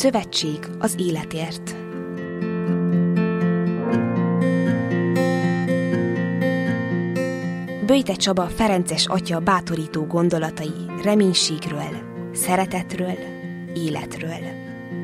Szövetség az életért. Böjte Csaba ferences atya bátorító gondolatai reménységről, szeretetről, életről.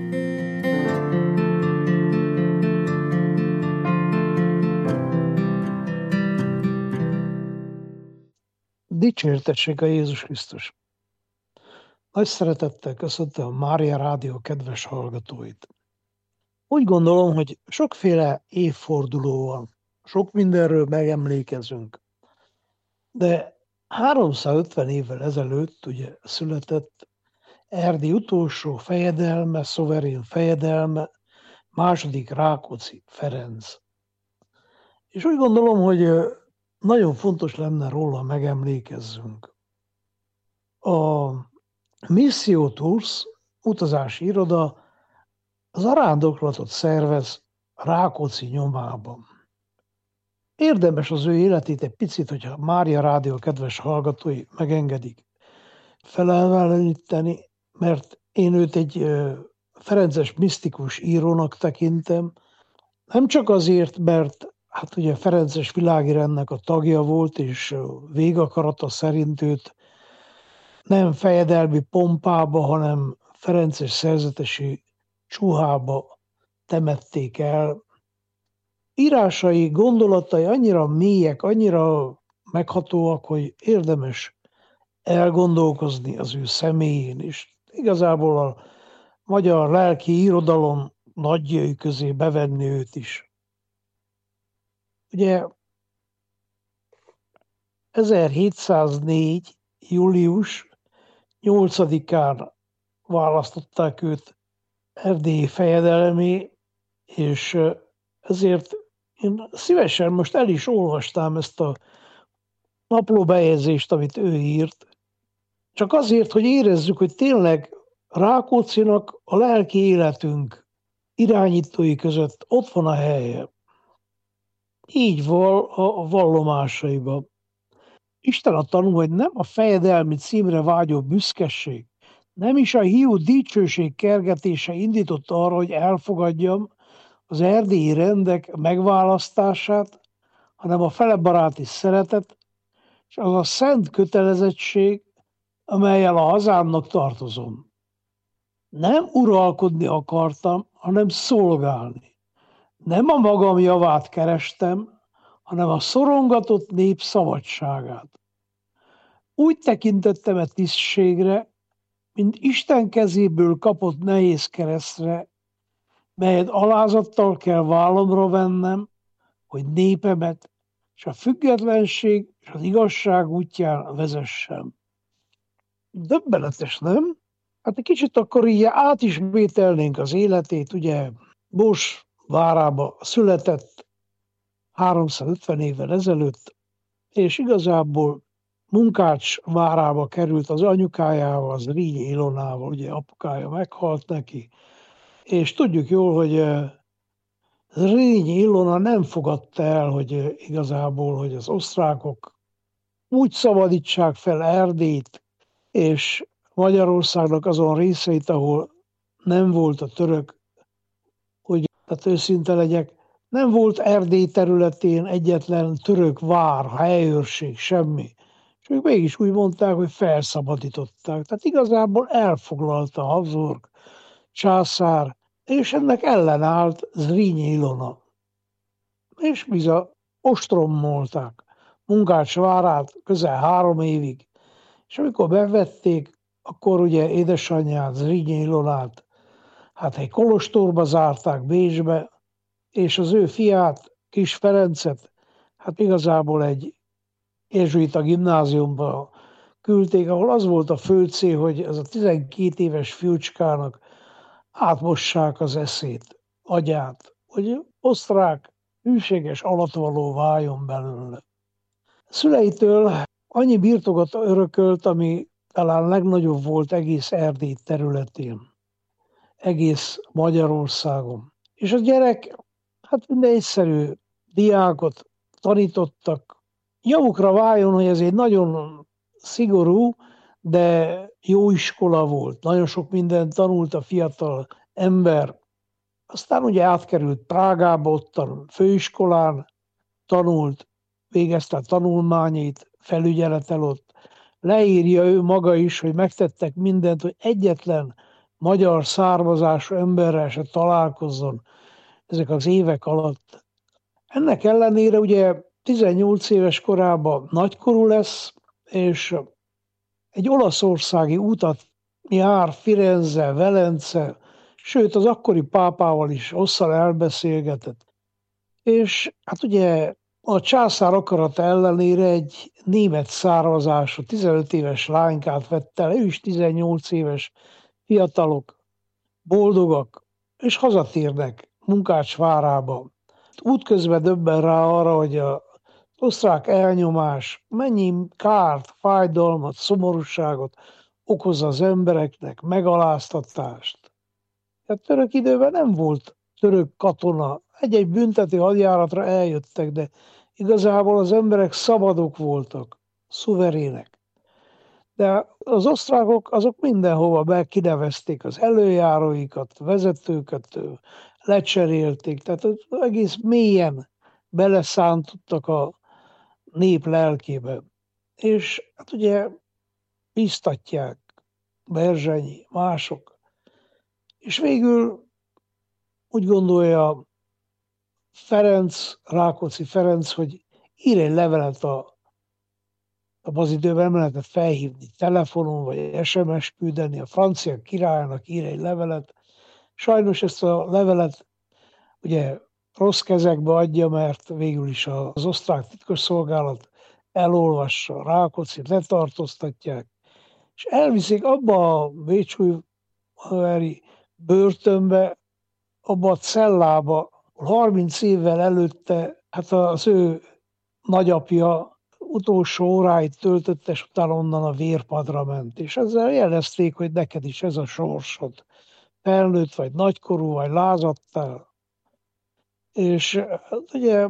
Dicsértessék a Jézus Krisztus! Nagy szeretettel köszöntöm a Mária Rádió kedves hallgatóit. Úgy gondolom, hogy sokféle évforduló van, sok mindenről megemlékezünk. De 350 évvel ezelőtt ugye született Erdély utolsó fejedelme, szuverén fejedelme, második Rákóczi Ferenc. És úgy gondolom, hogy nagyon fontos lenne róla megemlékezzünk. A Missio Tours utazási iroda zarándoklatot szervez Rákóczi nyomában. Érdemes az ő életét egy picit, hogyha Mária Rádió kedves hallgatói megengedik, felelveleníteni, mert én őt egy ferences misztikus írónak tekintem, nem csak azért, mert hát ugye ferences világirendnek a tagja volt, és végakarata szerint őt nem fejedelmi pompába, hanem ferences szerzetesi csuhába temették el. Írásai, gondolatai annyira mélyek, annyira meghatóak, hogy érdemes elgondolkozni az ő személyén is. Igazából a magyar lelki irodalom nagyjai közé bevenni őt is. Ugye 1704. július 8-án választották őt erdélyi fejedelemé, és ezért én szívesen most el is olvastam ezt a naplóbejegyzést, amit ő írt, csak azért, hogy érezzük, hogy tényleg Rákóczinak a lelki életünk irányítói között ott van a helye. Így van a vallomásaiban. Isten a tanú, hogy nem a fejedelmi címre vágyó büszkeség, nem is a hiú dicsőség kergetése indított arra, hogy elfogadjam az erdélyi rendek megválasztását, hanem a felebaráti szeretet, és az a szent kötelezettség, amellyel a hazámnak tartozom. Nem uralkodni akartam, hanem szolgálni. Nem a magam javát kerestem, hanem a szorongatott nép szabadságát. Úgy tekintettem e tisztségre, mint Isten kezéből kapott nehéz keresztre, melyet alázattal kell vállamra vennem, hogy népemet és a függetlenség és az igazság útján vezessem. Döbbenetes, nem? Hát egy kicsit akkor így átismételnénk az életét, ugye Bors várába született 350 évvel ezelőtt, és igazából Munkács várába került az anyukájával, az Rényi Ilonával, ugye apukája meghalt neki, és tudjuk jól, hogy Rényi Ilona nem fogadta el, hogy igazából, hogy az osztrákok úgy szabadítsák fel Erdélyt, és Magyarországnak azon részeit, ahol nem volt a török, hogy tehát őszinte legyek, nem volt Erdély területén egyetlen török vár, helyőrség, semmi. És ők mégis úgy mondták, hogy felszabadították. Tehát igazából elfoglalta Habsburg császár, és ennek ellenállt Zrínyi Ilona. És bizony ostromolták Munkács várát közel 3 évig. És amikor bevették, akkor ugye édesanyját, Zrínyi Ilonát, hát egy kolostorba zárták Bécsbe, és az ő fiát, Kis Ferencet, hát igazából egy jezsuita gimnáziumba küldték, ahol az volt a fő cél, hogy ez a 12 éves fiúcskának átmossák az eszét, agyát, hogy osztrák, hűséges alattvaló váljon belőle. Szüleitől annyi birtokot örökölt, ami talán legnagyobb volt egész Erdély területén, egész Magyarországon. És a gyerek, hát minden egyszerű diákot tanítottak, javukra váljon, hogy ez egy nagyon szigorú, de jó iskola volt. Nagyon sok mindent tanult a fiatal ember. Aztán ugye átkerült Prágába, ott főiskolán tanult, végezte a tanulmányait, felügyeletel ott. Leírja ő maga is, hogy megtettek mindent, hogy egyetlen magyar származású emberrel se találkozzon ezek az évek alatt. Ennek ellenére ugye 18 éves korában nagykorú lesz, és egy olaszországi utat jár, Firenze, Velence, sőt az akkori pápával is hosszan elbeszélgetett. És hát ugye a császár akarata ellenére egy német származású 15 éves lánykát vett el, ő is 18 éves, fiatalok, boldogak, és hazatérnek Munkácsvárába. Útközben döbben rá arra, hogy az osztrák elnyomás mennyi kárt, fájdalmat, szomorúságot okoz az embereknek, megaláztatást. Tehát török időben nem volt török katona. Egy-egy büntető hadjáratra eljöttek, de igazából az emberek szabadok voltak, szuverének. De az osztrákok azok mindenhova kinevezték az előjáróikat, vezetőket, lecserélték, tehát egész mélyen beleszántottak a nép lelkébe. És hát ugye biztatják Berzsenyi, mások. És végül úgy gondolja Rákóczi Ferenc, hogy ír egy levelet abban az időben nem lehetett felhívni telefonon, vagy SMS küldeni, a francia királynak ír egy levelet. Sajnos ezt a levelet ugye rossz kezekbe adja, mert végül is az osztrák titkosszolgálat elolvassa, Rákóczit letartóztatják, és elviszik abba a bécsújvári börtönbe, abba a cellába, 30 évvel előtte, hát az ő nagyapja utolsó óráit töltötte, és utána onnan a vérpadra ment. És ezzel jelezték, hogy neked is ez a sorsod. Felnőtt vagy nagykorú, vagy lázadtál. És hát ugye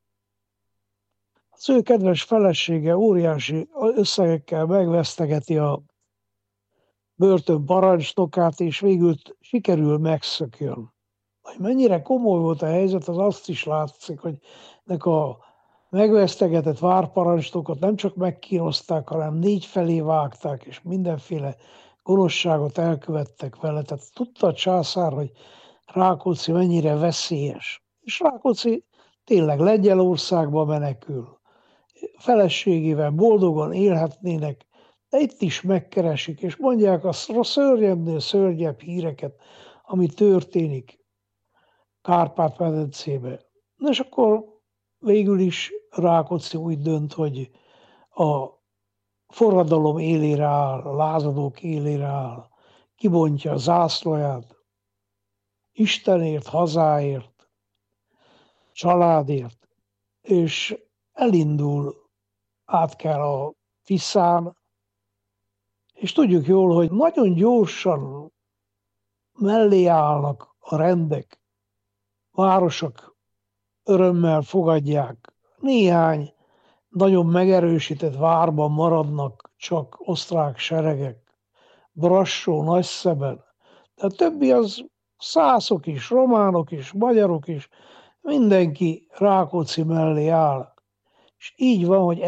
az ő kedves felesége óriási összegekkel megvesztegeti a börtön parancsnokát, és végül sikerül megszökjön. Hogy mennyire komoly volt a helyzet, az azt is látszik, hogy ennek a megvesztegetett várparancsnokot nem csak megkínozták, hanem 4 felé vágták, és mindenféle gonoszságot elkövettek vele. Tehát tudta a császár, hogy Rákóczi mennyire veszélyes. És Rákóczi tényleg Lengyelországba menekül. Feleségével boldogan élhetnének, de itt is megkeresik, és mondják a szörnyebbnél szörnyebb híreket, ami történik Kárpát-medencébe. És akkor végül is Rákóczi úgy dönt, hogy a forradalom élére áll, a lázadók élére áll, kibontja a zászlóját, Istenért, hazáért, családért, és elindul, át kell a Tiszán, és tudjuk jól, hogy nagyon gyorsan mellé állnak a rendek, városok örömmel fogadják. Néhány nagyon megerősített várban maradnak csak osztrák seregek, Brassó, Nagyszeben, de a többi az szászok is, románok is, magyarok is, mindenki Rákóczi mellé áll. És így van, hogy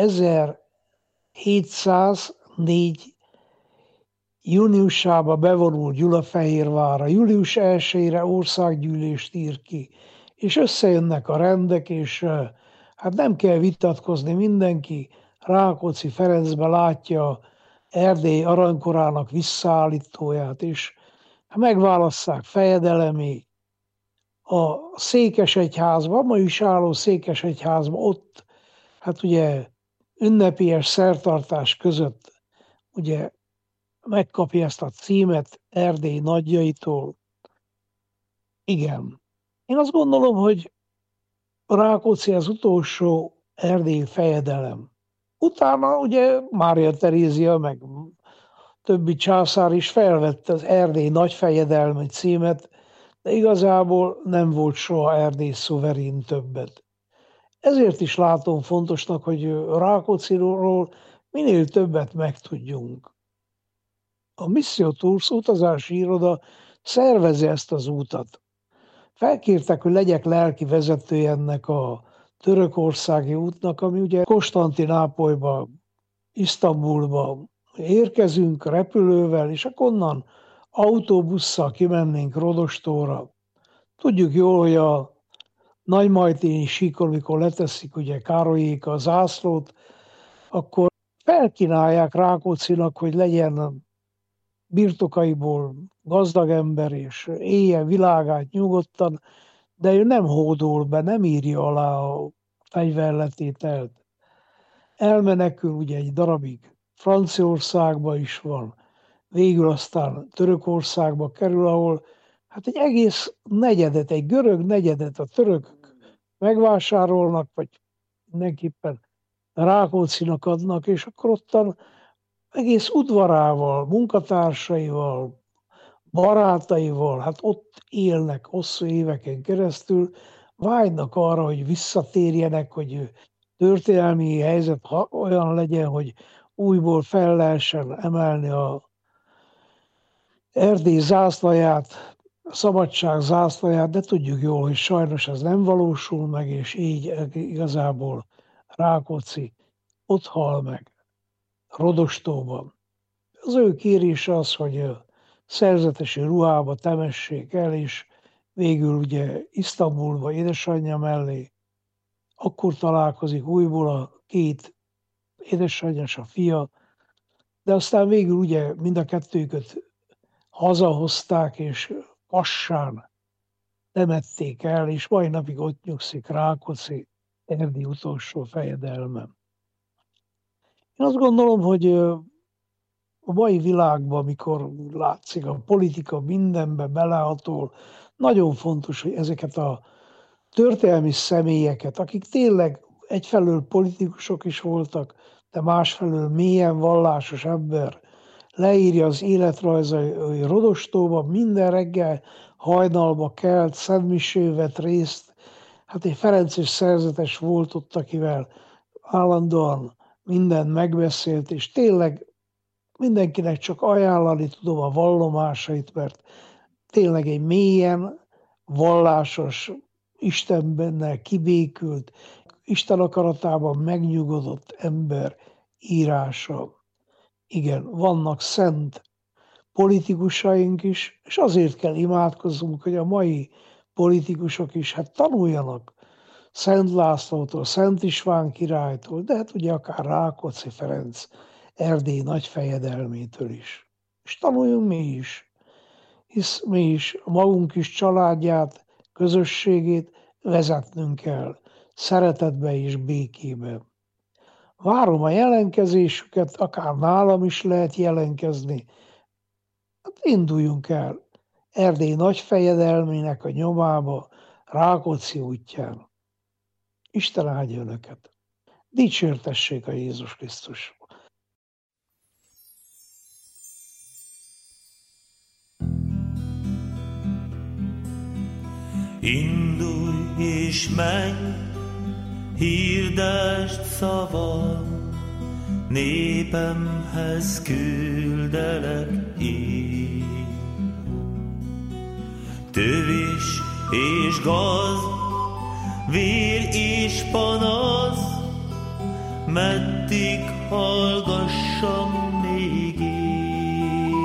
1704 júniusában bevonul Gyulafehérvárra, július 1-ére országgyűlést ír ki, és összejönnek a rendek, és hát nem kell vitatkozni, mindenki Rákóczi Ferencbe látja Erdély aranykorának visszaállítóját, és megválasszák fejedelemé. A székesegyházban, ma is álló székesegyházban, ott hát ugye ünnepélyes szertartás között ugye megkapja ezt a címet Erdély nagyjaitól. Igen. Én azt gondolom, hogy Rákóczi az utolsó erdélyi fejedelem. Utána ugye Mária Terézia, meg többi császár is felvette az Erdély nagyfejedelmi címet, de igazából nem volt soha Erdély szuverén többet. Ezért is látom fontosnak, hogy Rákócziról minél többet megtudjunk. A Missio Tours utazási iroda szervezze ezt az útat. Felkértek, hogy legyek lelki vezetője ennek a törökországi útnak, ami ugye Konstantinápolyba, Isztambulba érkezünk repülővel, és akkor onnan autóbusszal kimennénk Rodostóra. Tudjuk jól, hogy a nagymajténi síkon, mikor leteszik ugye Károlyék a zászlót, akkor felkínálják Rákóczinak, hogy legyen birtokaiból gazdag ember, és élje világát nyugodtan, de ő nem hódol be, nem írja alá a fegyverletételt. Elmenekül ugye egy darabig, Franciaországba is van, végül aztán Törökországba kerül, ahol hát egy egész negyedet, egy görög negyedet a törökök megvásárolnak, vagy mindenképpen Rákóczinak adnak, és akkor ottan egész udvarával, munkatársaival, barátaival, hát ott élnek hosszú éveken keresztül, vágynak arra, hogy visszatérjenek, hogy történelmi helyzet olyan legyen, hogy újból fel lehessen emelni a Erdély zászlaját, a szabadság zászlaját, de tudjuk jól, hogy sajnos ez nem valósul meg, és így igazából Rákóczi ott hal meg, Rodostóban. Az ő kérése az, hogy szerzetesi ruhába temessék el, és végül ugye Isztambulba édesanyja mellé, akkor találkozik újból a két édesanyja, a fia, de aztán végül ugye mind a kettőköt hazahozták, és Kassán temették el, és mai napig ott nyugszik Rákóczi, Erdély utolsó fejedelme. Én azt gondolom, hogy a mai világban, amikor látszik a politika mindenbe belehatol, nagyon fontos, hogy ezeket a történelmi személyeket, akik tényleg egyfelől politikusok is voltak, de másfelől mélyen vallásos ember, leírja az életrajza, hogy Rodostóban minden reggel hajnalba kelt, szentmisén vett részt, hát egy ferences szerzetes volt ott, akivel állandóan mindent megbeszélt, és tényleg mindenkinek csak ajánlani tudom a vallomásait, mert tényleg egy mélyen vallásos, Istenbennel kibékült, Isten akaratában megnyugodott ember írása. Igen, vannak szent politikusaink is, és azért kell imádkozzunk, hogy a mai politikusok is hát tanuljanak Szent Lászlótól, Szent István királytól, de hát ugye akár Rákóczi Ferenc Erdély nagyfejedelmétől is. És tanuljunk mi is, hisz mi is a magunk is családját, közösségét vezetnünk kell, szeretetbe és békébe. Várom a jelentkezésüket, akár nálam is lehet jelentkezni. Hát induljunk el Erdély nagyfejedelmének a nyomába, Rákóczi útján. Isten áldja önöket. Dicsértessék a Jézus Krisztus. Indulj és menj, hirdesd szavad, népemhez küldelek én. Tövés és gaz, vér és panasz, meddig hallgassam még én.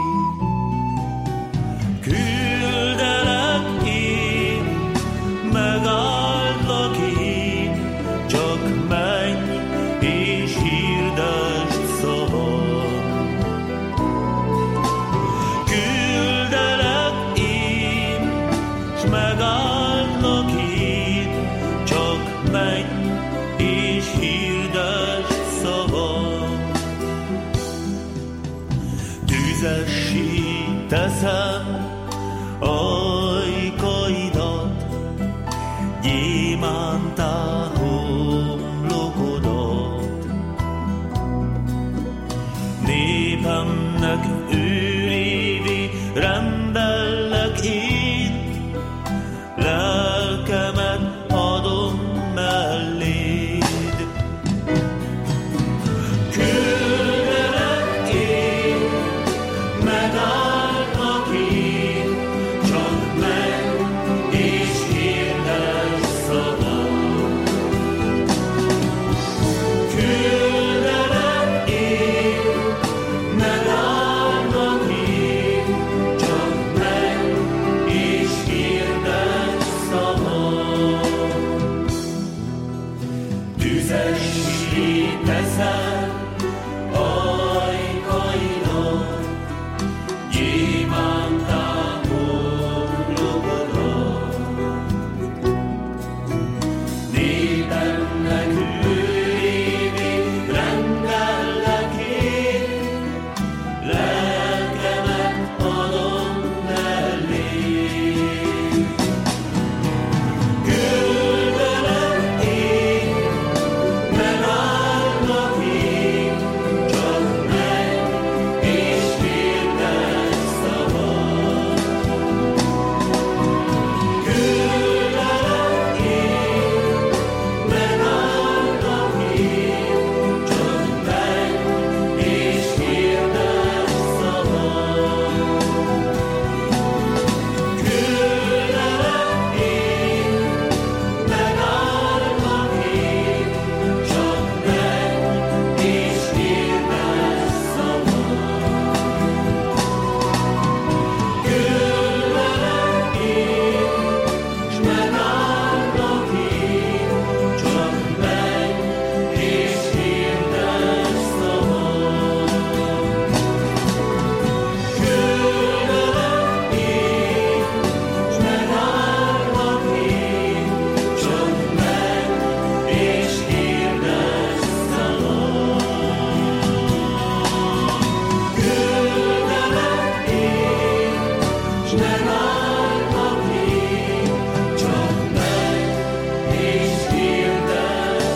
Küldelek én, megáldlak én, csak menj és hirdesd szavad. Küldelek én, s megáldlak én, csak menj és hirdesd szavad. Tüzessé teszem ajkaidat, gyémántá homlokodat. Népemnek őrévé rendellek itt, lelkemet adom melléd. Küldelek én, megállnak én, teszel ajkainak, gyémántá homlokodra. Népemnek őrévé rendellek én, lelkemet adom mellé. Küldenek én, megállnak én, csak meg és hirdet szabad. Küldenek én, megállnak én, csak meg és hirdet szabad. Küldenek én, megállnak én, csak meg és hirdet szabad. Küldenek én, s megállnak én, csak meg és hirdet szabad. Küldenek én, s megállnak én, csak meg és hirdet szabad. Küldenek én, s megállnak én, csak meg és hirdet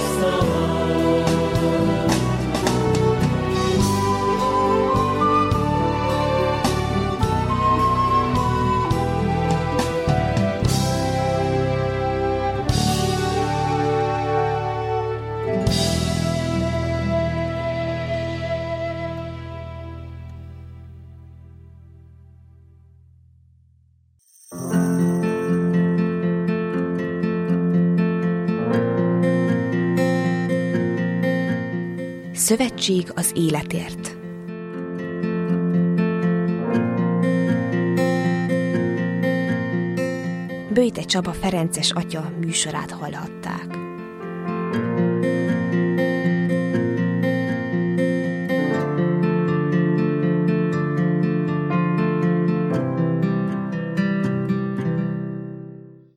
Szövetség az életért. Böjte Csaba ferences atya műsorát hallhatták.